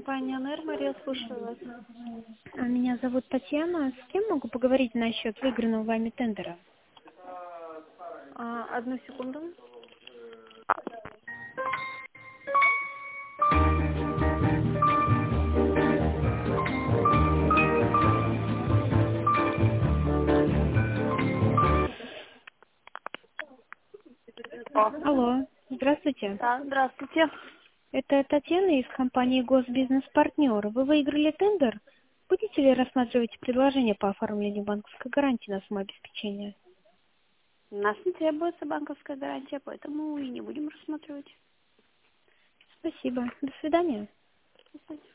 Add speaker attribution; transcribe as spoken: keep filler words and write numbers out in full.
Speaker 1: компания НР, Мария, слушаю вас.
Speaker 2: А, Меня зовут Татьяна. С кем могу поговорить насчет выигранного вами тендера?
Speaker 1: А, одну секунду. О,
Speaker 2: Алло, здравствуйте.
Speaker 1: да, здравствуйте.
Speaker 2: Это Татьяна из компании Госбизнес Партнер. Вы выиграли тендер? Будете ли рассматривать предложение по оформлению банковской гарантии на самообеспечение?
Speaker 1: У нас не требуется банковская гарантия, поэтому и не будем рассматривать.
Speaker 2: Спасибо. До свидания.
Speaker 1: До свидания.